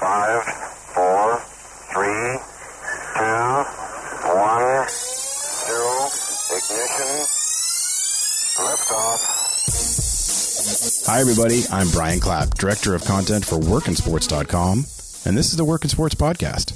5, 4, 3, 2, 1, 0, ignition, liftoff. Hi, everybody. I'm Brian Clapp, Director of Content for WorkinSports.com, and this is the Workin' Sports Podcast.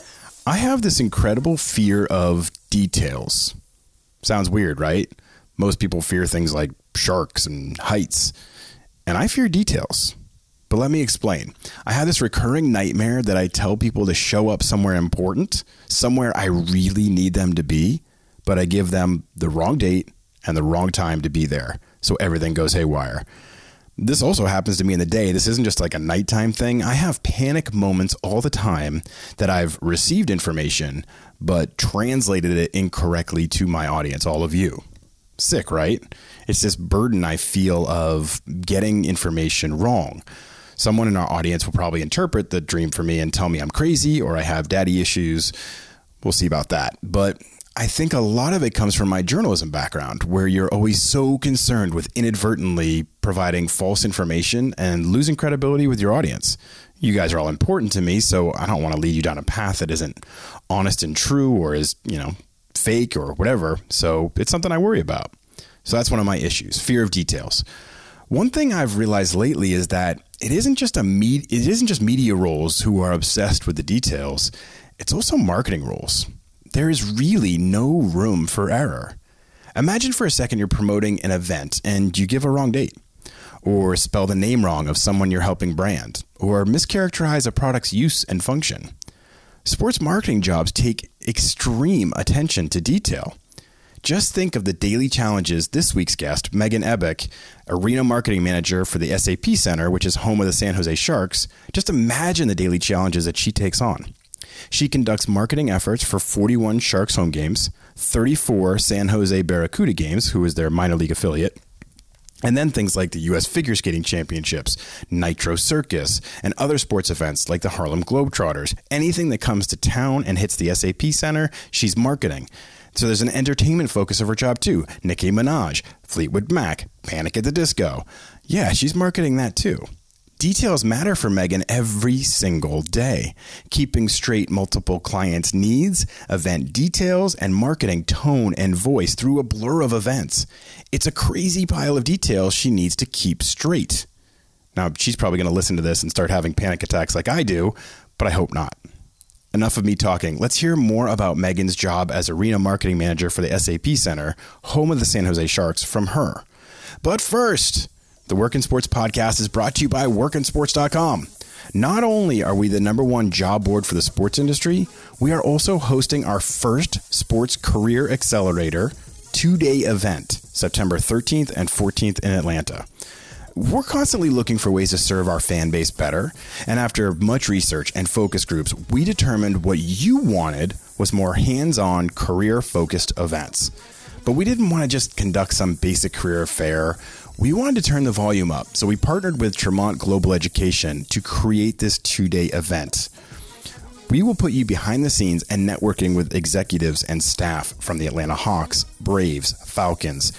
I have this incredible fear of details. Sounds weird, right? Most people fear things like sharks and heights, and I fear details. But let me explain. I have this recurring nightmare that I tell people to show up somewhere important, somewhere I really need them to be, but I give them the wrong date and the wrong time to be there, so everything goes haywire. This also happens to me in the day. This isn't just like a nighttime thing. I have panic moments all the time that I've received information, but translated it incorrectly to my audience, all of you. Sick, right? It's this burden I feel of getting information wrong. Someone in our audience will probably interpret the dream for me and tell me I'm crazy or I have daddy issues. We'll see about that. But I think a lot of it comes from my journalism background, where you're always so concerned with inadvertently providing false information and losing credibility with your audience. You guys are all important to me, so I don't want to lead you down a path that isn't honest and true or is, fake or whatever. So it's something I worry about. So that's one of my issues, fear of details. One thing I've realized lately is that it isn't just media roles who are obsessed with the details. It's also marketing roles. There is really no room for error. Imagine for a second you're promoting an event and you give a wrong date, or spell the name wrong of someone you're helping brand, or mischaracterize a product's use and function. Sports marketing jobs take extreme attention to detail. Just think of the daily challenges this week's guest, Megan Ebick, Arena Marketing Manager for the SAP Center, which is home of the San Jose Sharks. Just imagine the daily challenges that she takes on. She conducts marketing efforts for 41 Sharks home games, 34 San Jose Barracuda games, who is their minor league affiliate, and then things like the U.S. Figure Skating Championships, Nitro Circus, and other sports events like the Harlem Globetrotters. Anything that comes to town and hits the SAP Center, she's marketing. So there's an entertainment focus of her job too. Nicki Minaj, Fleetwood Mac, Panic at the Disco. Yeah, she's marketing that too. Details matter for Megan every single day. Keeping straight multiple clients' needs, event details, and marketing tone and voice through a blur of events. It's a crazy pile of details she needs to keep straight. Now, she's probably going to listen to this and start having panic attacks like I do, but I hope not. Enough of me talking. Let's hear more about Megan's job as Arena Marketing Manager for the SAP Center, home of the San Jose Sharks, from her. But first, the Workin' Sports Podcast is brought to you by WorkinSports.com. Not only are we the #1 job board for the sports industry, we are also hosting our first Sports Career Accelerator 2-day event, September 13th and 14th in Atlanta. We're constantly looking for ways to serve our fan base better, and after much research and focus groups, we determined what you wanted was more hands-on, career-focused events. But we didn't want to just conduct some basic career fair. We wanted to turn the volume up, so we partnered with Tremont Global Education to create this 2-day event. We will put you behind the scenes and networking with executives and staff from the Atlanta Hawks, Braves, Falcons,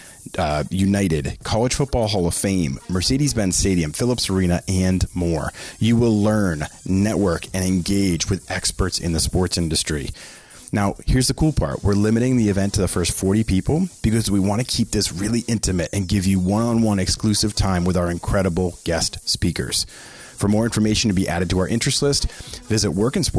United, College Football Hall of Fame, Mercedes-Benz Stadium, Phillips Arena, and more. You will learn, network, and engage with experts in the sports industry. Now, here's the cool part. We're limiting the event to the first 40 people because we want to keep this really intimate and give you one-on-one exclusive time with our incredible guest speakers. For more information to be added to our interest list, visit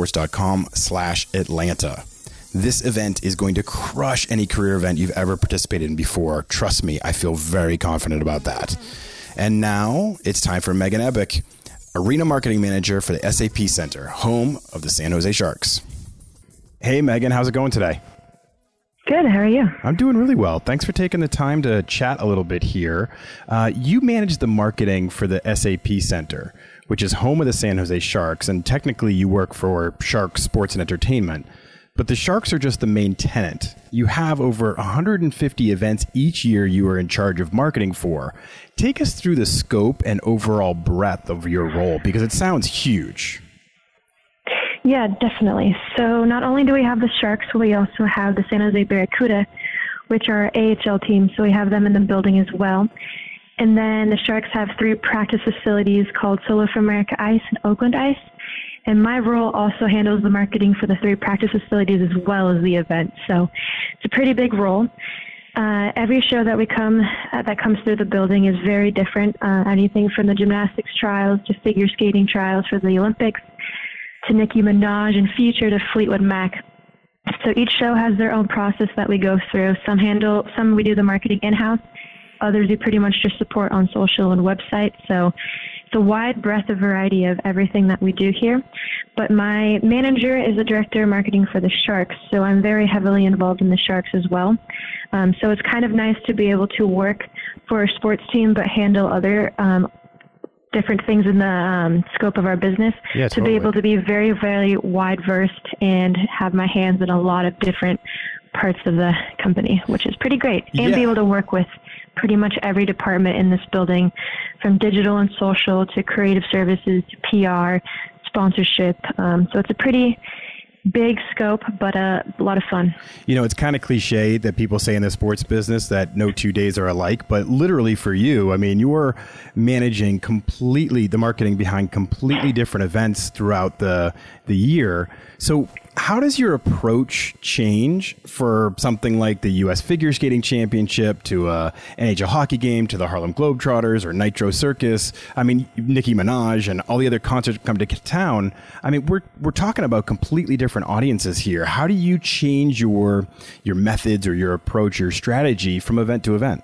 workinsports.com/Atlanta. This event is going to crush any career event you've ever participated in before. Trust me, I feel very confident about that. And now it's time for Megan Ebick, Arena Marketing Manager for the SAP Center, home of the San Jose Sharks. Hey, Megan, how's it going today? Good. How are you? I'm doing really well. Thanks for taking the time to chat a little bit here. You manage the marketing for the SAP Center, which is home of the San Jose Sharks, and technically you work for Sharks Sports and Entertainment. But the Sharks are just the main tenant. You have over 150 events each year you are in charge of marketing for. Take us through the scope and overall breadth of your role, because it sounds huge. Yeah, definitely. So not only do we have the Sharks, we also have the San Jose Barracuda, which are AHL teams, so we have them in the building as well. And then the Sharks have 3 practice facilities called Solo for America Ice and Oakland Ice. And my role also handles the marketing for the 3 practice facilities as well as the event. So it's a pretty big role. Every show that comes through the building is very different. Anything from the gymnastics trials to figure skating trials for the Olympics to Nicki Minaj and Future to Fleetwood Mac. So each show has their own process that we go through. Some we do the marketing in-house. Others we pretty much just support on social and website. So it's a wide breadth of variety of everything that we do here. But my manager is the director of marketing for the Sharks, so I'm very heavily involved in the Sharks as well. So it's kind of nice to be able to work for a sports team but handle other different things in the scope of our business. Yeah, to be able to be very, very wide versed and have my hands in a lot of different parts of the company, which is pretty great. And be able to work with pretty much every department in this building, from digital and social to creative services to PR, sponsorship. So it's a pretty big scope, but a lot of fun. You know, it's kind of cliche that people say in the sports business that no 2 days are alike, but literally for you, I mean, you are managing completely the marketing behind completely different events throughout the year. So how does your approach change for something like the U.S. Figure Skating Championship to a NHL hockey game to the Harlem Globetrotters or Nitro Circus? I mean, Nicki Minaj and all the other concerts come to town. I mean, we're talking about completely different audiences here. How do you change your methods or your approach, your strategy from event to event?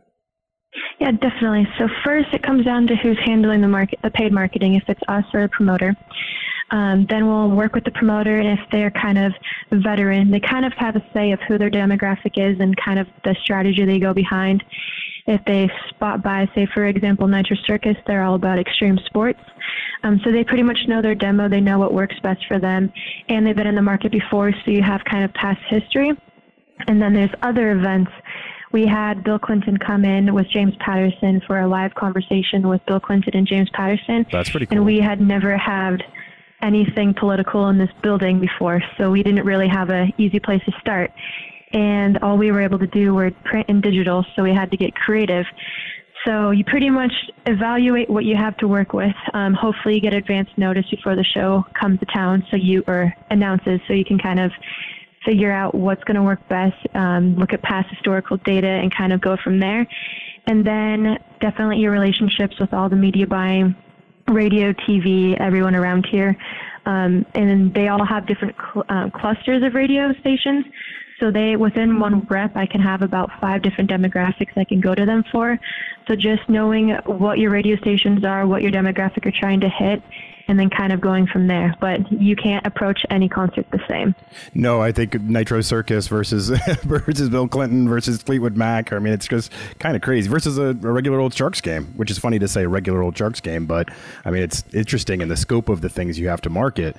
Yeah, definitely. So first, it comes down to who's handling the paid marketing, if it's us or a promoter. Then we'll work with the promoter, and if they're kind of a veteran, they kind of have a say of who their demographic is and kind of the strategy they go behind. If they spot by, say, for example, Nitro Circus, they're all about extreme sports. So they pretty much know their demo. They know what works best for them, and they've been in the market before, so you have kind of past history. And then there's other events. We had Bill Clinton come in with James Patterson for a live conversation with Bill Clinton and James Patterson. That's pretty cool. And we had never had anything political in this building before, so we didn't really have an easy place to start. And all we were able to do were print and digital, so we had to get creative. So you pretty much evaluate what you have to work with. Hopefully you get advance notice before the show comes to town, or announces, so you can kind of figure out what's going to work best, look at past historical data and kind of go from there. And then definitely your relationships with all the media buying, radio, TV, everyone around here. And they all have different clusters of radio stations. So within one rep, I can have about 5 different demographics I can go to them for. So just knowing what your radio stations are, what your demographic are trying to hit, and then kind of going from there. But you can't approach any concert the same. No, I think Nitro Circus versus Bill Clinton versus Fleetwood Mac. I mean, it's just kind of crazy. Versus a regular old Sharks game, which is funny to say, a regular old Sharks game. But, I mean, it's interesting in the scope of the things you have to market.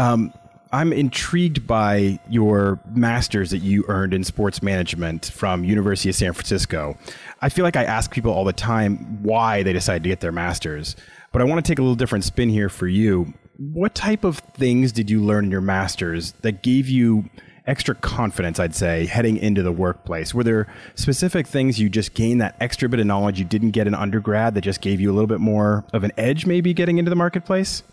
I'm intrigued by your master's that you earned in sports management from University of San Francisco. I feel like I ask people all the time why they decided to get their master's, but I want to take a little different spin here for you. What type of things did you learn in your master's that gave you extra confidence, I'd say, heading into the workplace? Were there specific things you just gained that extra bit of knowledge you didn't get in undergrad that just gave you a little bit more of an edge maybe getting into the marketplace?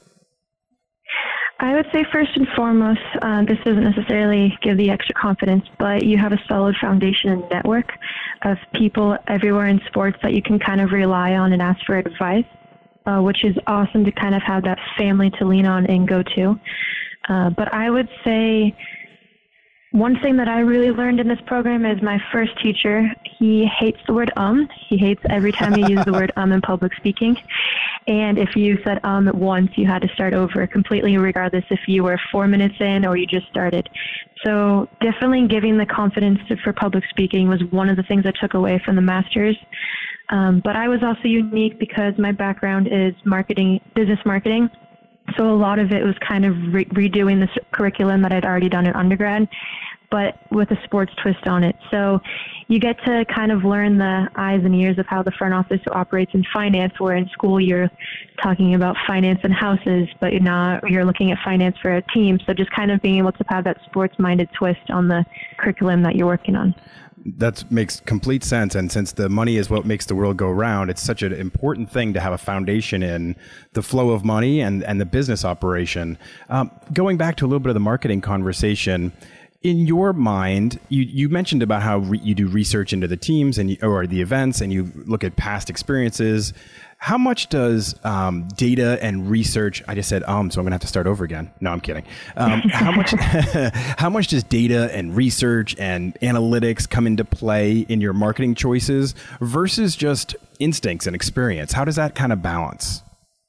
I would say first and foremost, this doesn't necessarily give the extra confidence, but you have a solid foundation and network of people everywhere in sports that you can kind of rely on and ask for advice, which is awesome to kind of have that family to lean on and go to. But I would say one thing that I really learned in this program is my first teacher, he hates the word He hates every time you use the word in public speaking. And if you said once, you had to start over completely, regardless if you were 4 minutes in or you just started. So definitely giving the confidence for public speaking was one of the things I took away from the master's. But I was also unique because my background is business marketing. So a lot of it was kind of redoing the curriculum that I'd already done in undergrad, but with a sports twist on it. So you get to kind of learn the eyes and ears of how the front office operates in finance, where in school you're talking about finance and houses, but now you're looking at finance for a team. So just kind of being able to have that sports-minded twist on the curriculum that you're working on. That makes complete sense. And since the money is what makes the world go round, it's such an important thing to have a foundation in the flow of money and the business operation. Going back to a little bit of the marketing conversation, in your mind, you mentioned about how you do research into the teams or the events, and you look at past experiences. How much does data and research? I just said so I'm going to have to start over again. No, I'm kidding. How much does data and research and analytics come into play in your marketing choices versus just instincts and experience? How does that kind of balance?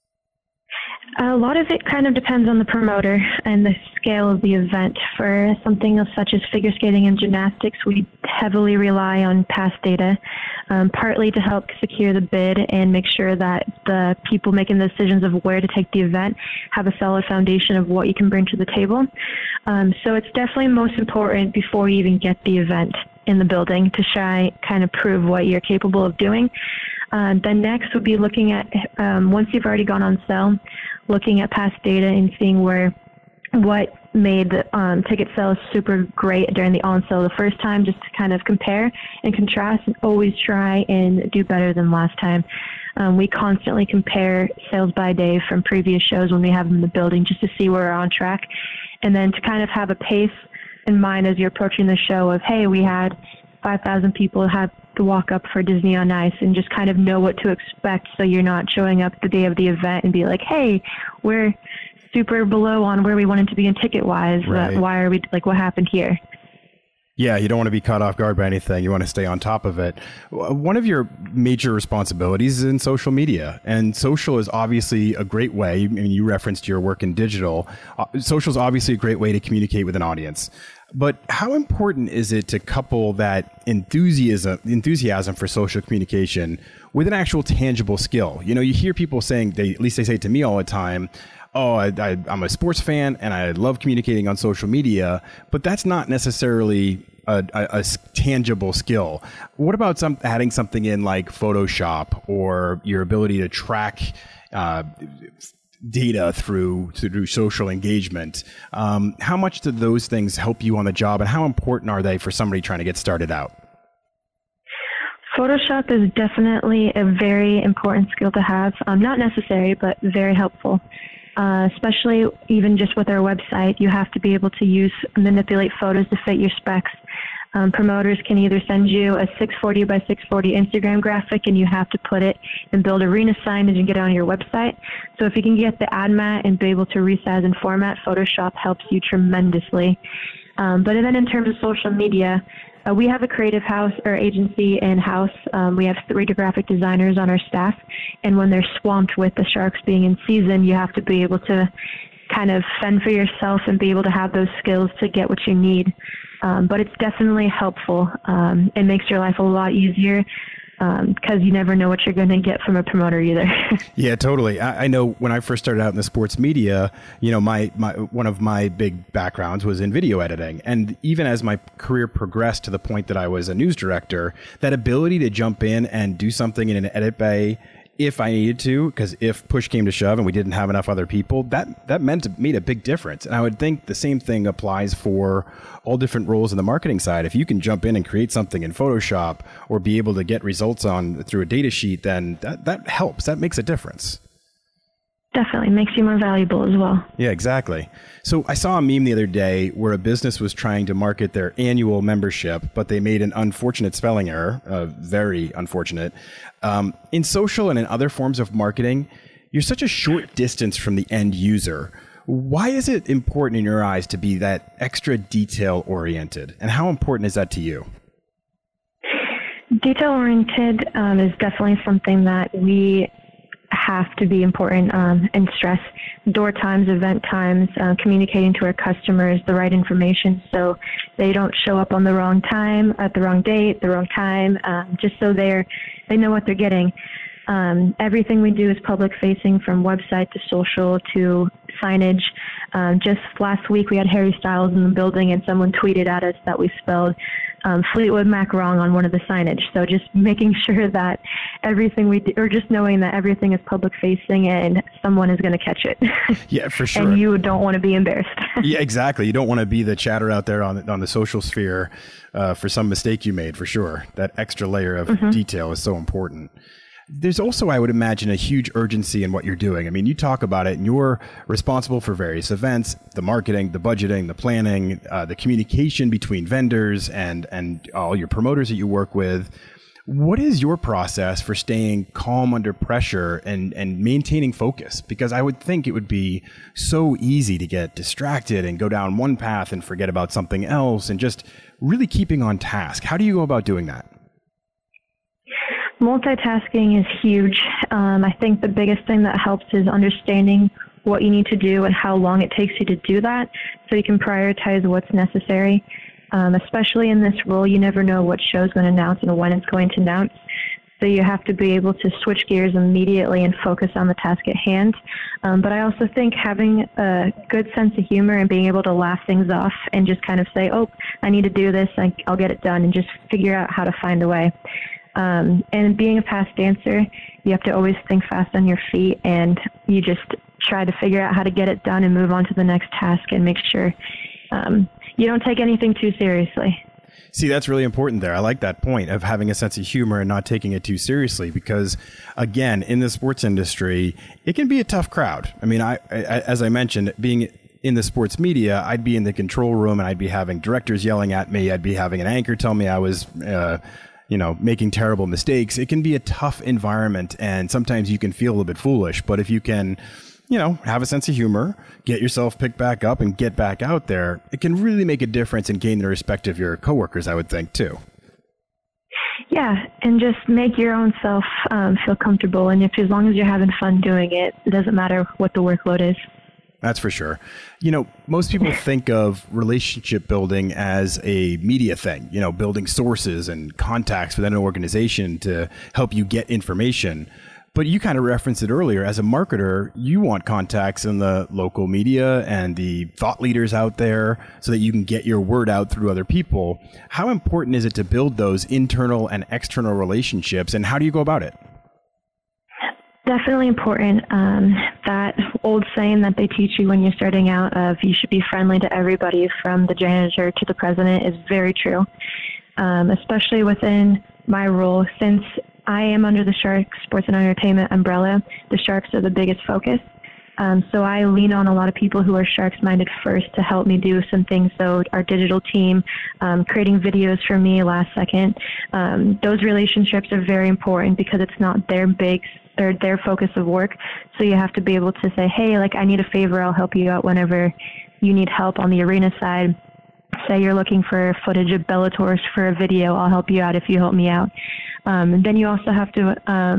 A lot of it kind of depends on the promoter and the scale of the event. For something such as figure skating and gymnastics, we heavily rely on past data, partly to help secure the bid and make sure that the people making the decisions of where to take the event have a solid foundation of what you can bring to the table. So it's definitely most important before you even get the event in the building to kind of prove what you're capable of doing. Then next would be looking at, once you've already gone on sale, looking at past data and seeing what made the ticket sales super great during the on sale the first time, just to kind of compare and contrast and always try and do better than last time. We constantly compare sales by day from previous shows when we have them in the building just to see where we're on track. And then to kind of have a pace in mind as you're approaching the show of, hey, we had 5,000 people have to walk up for Disney on Ice, and just kind of know what to expect so you're not showing up the day of the event and be like, hey, we're super below on where we wanted to be in ticket-wise. Right. Why are we, what happened here? Yeah, you don't want to be caught off guard by anything. You want to stay on top of it. One of your major responsibilities is in social media, and social is obviously a great way. I mean, you referenced your work in digital. Social is obviously a great way to communicate with an audience. But how important is it to couple that enthusiasm for social communication with an actual tangible skill? You know, you hear people saying, at least they say it to me all the time, I'm a sports fan and I love communicating on social media, but that's not necessarily a tangible skill. What about adding something in like Photoshop or your ability to track data through social engagement? How much do those things help you on the job, and how important are they for somebody trying to get started out? Photoshop is definitely a very important skill to have. Not necessary, but very helpful. Especially even just with our website, you have to be able to manipulate photos to fit your specs. Promoters can either send you a 640 by 640 Instagram graphic, and you have to put it and build arena signage and get it on your website. So if you can get the ad mat and be able to resize and format, Photoshop helps you tremendously. But then in terms of social media, we have a creative house or agency in-house. We have 3 graphic designers on our staff, and when they're swamped with the Sharks being in season, you have to be able to kind of fend for yourself and be able to have those skills to get what you need. But it's definitely helpful. It makes your life a lot easier because you never know what you're going to get from a promoter either. Yeah, totally. I know when I first started out in the sports media, you know, my one of my big backgrounds was in video editing. And even as my career progressed to the point that I was a news director, that ability to jump in and do something in an edit bay if I needed to, because if push came to shove and we didn't have enough other people, that made a big difference. And I would think the same thing applies for all different roles in the marketing side. If you can jump in and create something in Photoshop or be able to get results through a data sheet, then that helps. That makes a difference. Definitely makes you more valuable as well. Yeah, exactly. So I saw a meme the other day where a business was trying to market their annual membership, but they made an unfortunate spelling error, very unfortunate. In social and in other forms of marketing, you're such a short distance from the end user. Why is it important in your eyes to be that extra detail oriented? And how important is that to you? Detail oriented is definitely something that we have to be important and stress. Door times, event times, communicating to our customers the right information so they don't show up on the wrong time, at the wrong date, the wrong time, just so they know what they're getting. Everything we do is public facing, from website to social to signage. Just last week we had Harry Styles in the building and someone tweeted at us that we spelled Fleetwood Mac wrong on one of the signage. So just making sure that everything we do, or just knowing that everything is public facing and someone is going to catch it. Yeah, for sure. And you don't want to be embarrassed. Yeah, exactly. You don't want to be the chatter out there on the social sphere for some mistake you made, for sure. That extra layer of detail is so important. There's also, I would imagine, a huge urgency in what you're doing. I mean, you talk about it, and you're responsible for various events, the marketing, the budgeting, the planning, the communication between vendors and all your promoters that you work with. What is your process for staying calm under pressure and maintaining focus? Because I would think it would be so easy to get distracted and go down one path and forget about something else, and just really keeping on task. How do you go about doing that? Multitasking is huge. I think the biggest thing that helps is understanding what you need to do and how long it takes you to do that, so you can prioritize what's necessary. Especially in this role, you never know what show is going to announce and when it's going to announce. So you have to be able to switch gears immediately and focus on the task at hand. But I also think having a good sense of humor and being able to laugh things off and just kind of say, oh, I need to do this, I'll get it done, and just figure out how to find a way. And being a past dancer, you have to always think fast on your feet, and you just try to figure out how to get it done and move on to the next task and make sure you don't take anything too seriously. See, that's really important there. I like that point of having a sense of humor and not taking it too seriously, because, again, in the sports industry, it can be a tough crowd. I mean, I as I mentioned, being in the sports media, I'd be in the control room and I'd be having directors yelling at me. I'd be having an anchor tell me I was making terrible mistakes. It can be a tough environment, and sometimes you can feel a little bit foolish. But if you can, have a sense of humor, get yourself picked back up and get back out there, it can really make a difference and gain the respect of your coworkers, I would think, too. Yeah, and just make your own self feel comfortable. And as long as you're having fun doing it, it doesn't matter what the workload is. That's for sure. Most people think of relationship building as a media thing, building sources and contacts within an organization to help you get information. But you kind of referenced it earlier. As a marketer, you want contacts in the local media and the thought leaders out there so that you can get your word out through other people. How important is it to build those internal and external relationships, and how do you go about it? Definitely important. That old saying that they teach you when you're starting out of you should be friendly to everybody from the janitor to the president is very true, especially within my role. Since I am under the Sharks Sports and Entertainment umbrella, the Sharks are the biggest focus. So I lean on a lot of people who are Sharks-minded first to help me do some things. So our digital team, creating videos for me last second. Those relationships are very important because it's not their focus of work. So you have to be able to say, hey, I need a favor, I'll help you out whenever you need help on the arena side. Say you're looking for footage of Bellator's for a video, I'll help you out if you help me out. And then you also have to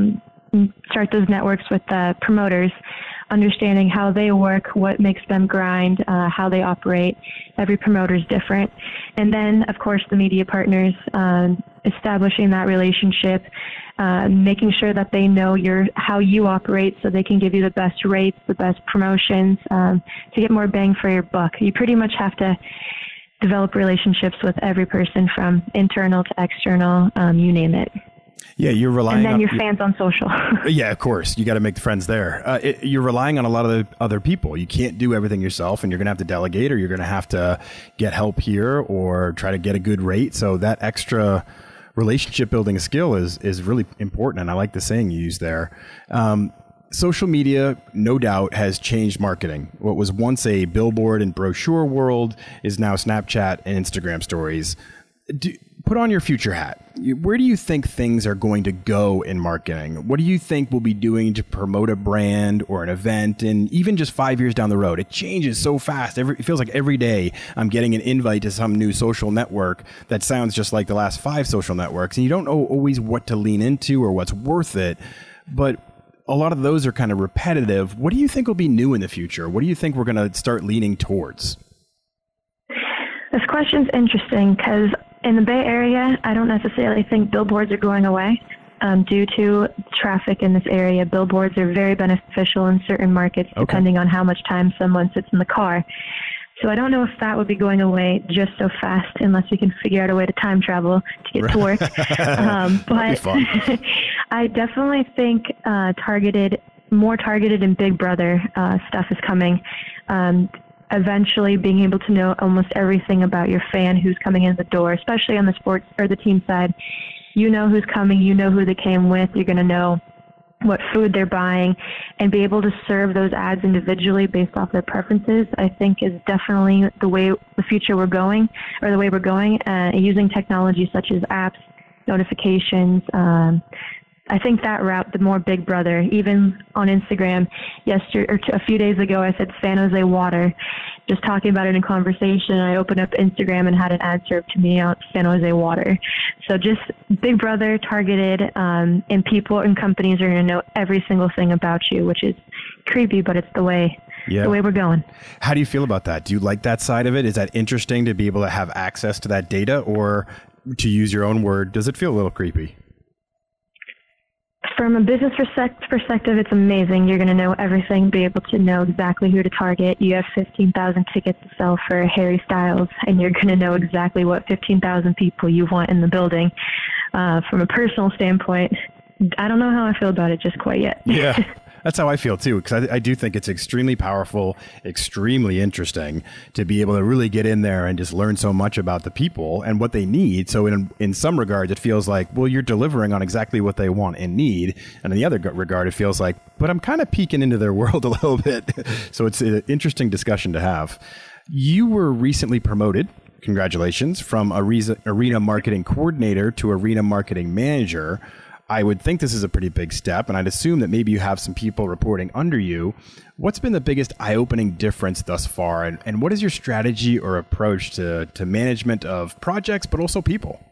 start those networks with promoters, understanding how they work, what makes them grind, how they operate. Every promoter is different. And then, of course, the media partners, establishing that relationship, making sure that they know how you operate so they can give you the best rates, the best promotions, to get more bang for your buck. You pretty much have to develop relationships with every person from internal to external, you name it. Yeah, you're relying on... And then your fans on social. Yeah, of course. You got to make the friends there. You're relying on a lot of the other people. You can't do everything yourself, and you're going to have to delegate, or you're going to have to get help here or try to get a good rate. So that extra relationship building skill is really important, and I like the saying you used there. Social media, no doubt, has changed marketing. What was once a billboard and brochure world is now Snapchat and Instagram stories. Put on your future hat. Where do you think things are going to go in marketing? What do you think we'll be doing to promote a brand or an event, and even just 5 years down the road? It changes so fast. It feels like every day I'm getting an invite to some new social network that sounds just like the last 5 social networks, and you don't know always what to lean into or what's worth it. But a lot of those are kind of repetitive. What do you think will be new in the future? What do you think we're going to start leaning towards? This question's interesting because in the Bay Area, I don't necessarily think billboards are going away. Due to traffic in this area, billboards are very beneficial in certain markets, depending on how much time someone sits in the car. So I don't know if that would be going away just so fast unless we can figure out a way to time travel to get to work. But I definitely think more targeted and Big Brother stuff is coming. Eventually being able to know almost everything about your fan who's coming in the door, especially on the sports or the team side. You know who's coming, you know who they came with, you're going to know what food they're buying, and be able to serve those ads individually based off their preferences, I think is definitely the way the future we're going, or the way we're going, using technology such as apps, notifications. I think that route, the more Big Brother, even on Instagram a few days ago, I said San Jose water, just talking about it in conversation. I opened up Instagram and had an ad served to me on San Jose water. So just Big Brother targeted, and people and companies are going to know every single thing about you, which is creepy, but it's the way we're going. How do you feel about that? Do you like that side of it? Is that interesting to be able to have access to that data, or to use your own word, does it feel a little creepy? From a business perspective, it's amazing. You're going to know everything, be able to know exactly who to target. You have 15,000 tickets to sell for Harry Styles, and you're going to know exactly what 15,000 people you want in the building. From a personal standpoint, I don't know how I feel about it just quite yet. Yeah. That's how I feel too, because I do think it's extremely powerful, extremely interesting to be able to really get in there and just learn so much about the people and what they need. So in some regards, it feels like, well, you're delivering on exactly what they want and need. And in the other regard, it feels like, but I'm kind of peeking into their world a little bit. So it's an interesting discussion to have. You were recently promoted. Congratulations, from arena marketing coordinator to arena marketing manager. I would think this is a pretty big step, and I'd assume that maybe you have some people reporting under you. What's been the biggest eye-opening difference thus far, and what is your strategy or approach to management of projects, but also people?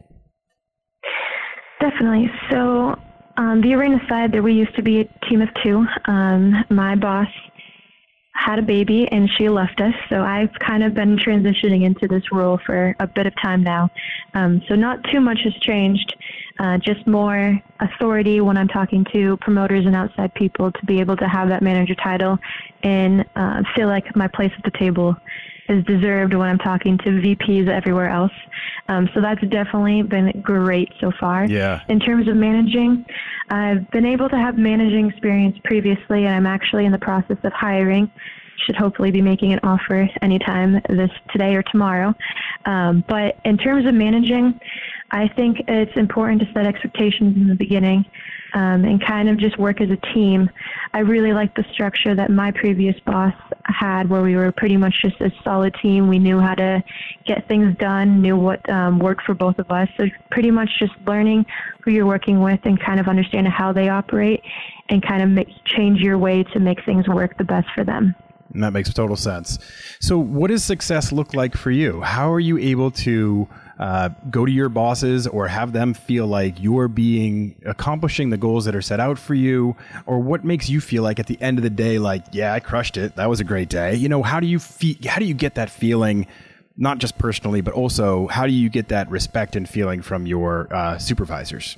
Definitely. So the arena side, there we used to be a team of two. My boss had a baby, and she left us, so I've kind of been transitioning into this role for a bit of time now. So not too much has changed. Just more authority when I'm talking to promoters and outside people to be able to have that manager title and feel like my place at the table is deserved when I'm talking to VPs everywhere else. So that's definitely been great so far. Yeah. In terms of managing, I've been able to have managing experience previously, and I'm actually in the process of hiring. Should hopefully be making an offer anytime today or tomorrow. But in terms of managing, I think it's important to set expectations in the beginning and kind of just work as a team. I really like the structure that my previous boss had, where we were pretty much just a solid team. We knew how to get things done, knew what worked for both of us. So pretty much just learning who you're working with and kind of understanding how they operate and kind of change your way to make things work the best for them. And that makes total sense. So what does success look like for you? How are you able to go to your bosses or have them feel like you're accomplishing the goals that are set out for you? Or what makes you feel like at the end of the day, like, yeah, I crushed it. That was a great day. You know, how do you get that feeling, not just personally, but also how do you get that respect and feeling from your supervisors?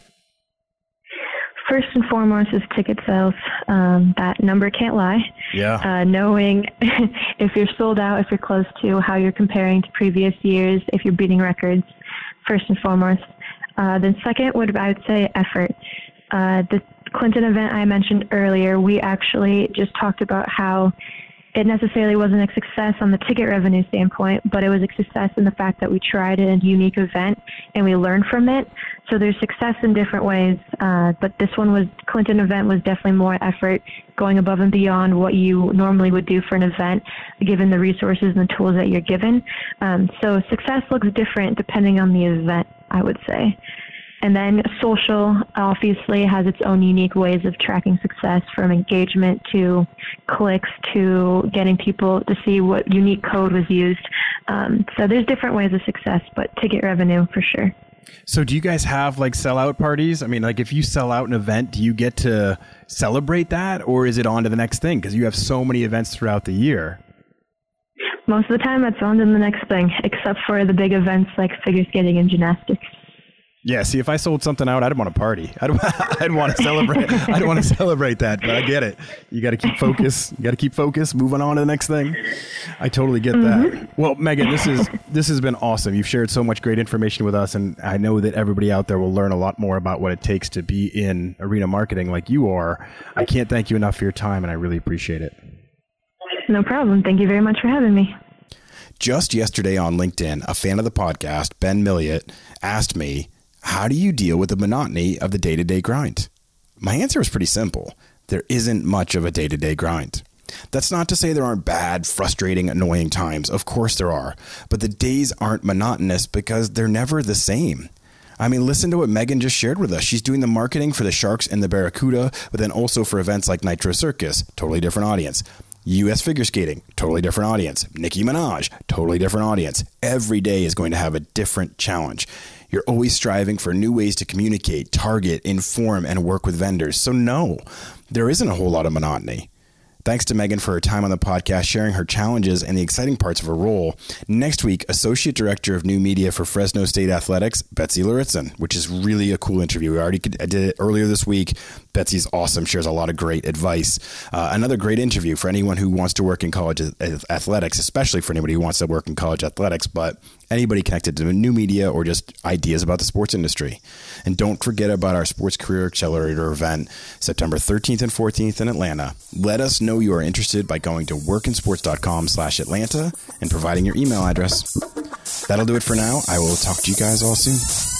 First and foremost is ticket sales. That number can't lie. Yeah. Knowing if you're sold out, if you're close to, how you're comparing to previous years, if you're beating records, first and foremost. Then second I would say effort. The Clinton event I mentioned earlier, we actually just talked about how it necessarily wasn't a success on the ticket revenue standpoint, but it was a success in the fact that we tried a unique event and we learned from it. So there's success in different ways, but Clinton event was definitely more effort, going above and beyond what you normally would do for an event, given the resources and the tools that you're given. So success looks different depending on the event, I would say. And then social obviously has its own unique ways of tracking success, from engagement to clicks to getting people to see what unique code was used. So there's different ways of success, but ticket revenue for sure. So do you guys have like sellout parties? I mean, like if you sell out an event, do you get to celebrate that, or is it on to the next thing? Because you have so many events throughout the year. Most of the time it's on to the next thing, except for the big events like figure skating and gymnastics. Yeah, see, if I sold something out, I'd want to party. I'd want to celebrate. I'd want to celebrate that, but I get it. You got to keep focus. You got to keep focused. Moving on to the next thing. I totally get that. Well, Megan, this has been awesome. You've shared so much great information with us, and I know that everybody out there will learn a lot more about what it takes to be in arena marketing like you are. I can't thank you enough for your time, and I really appreciate it. No problem. Thank you very much for having me. Just yesterday on LinkedIn, a fan of the podcast, Ben Milliot, asked me, how do you deal with the monotony of the day-to-day grind? My answer is pretty simple. There isn't much of a day-to-day grind. That's not to say there aren't bad, frustrating, annoying times. Of course there are. But the days aren't monotonous because they're never the same. I mean, listen to what Megan just shared with us. She's doing the marketing for the Sharks and the Barracuda, but then also for events like Nitro Circus, totally different audience. U.S. figure skating, totally different audience. Nicki Minaj, totally different audience. Every day is going to have a different challenge. You're always striving for new ways to communicate, target, inform, and work with vendors. So no, there isn't a whole lot of monotony. Thanks to Megan for her time on the podcast, sharing her challenges and the exciting parts of her role. Next week, Associate Director of New Media for Fresno State Athletics, Betsy Lauritzen, which is really a cool interview. I did it earlier this week. Betsy's awesome, shares a lot of great advice. Another great interview for anyone who wants to work in college athletics, especially for anybody who wants to work in college athletics, but anybody connected to new media or just ideas about the sports industry. And don't forget about our Sports Career Accelerator event, September 13th and 14th in Atlanta. Let us know you are interested by going to workinsports.com/Atlanta and providing your email address. That'll do it for now. I will talk to you guys all soon.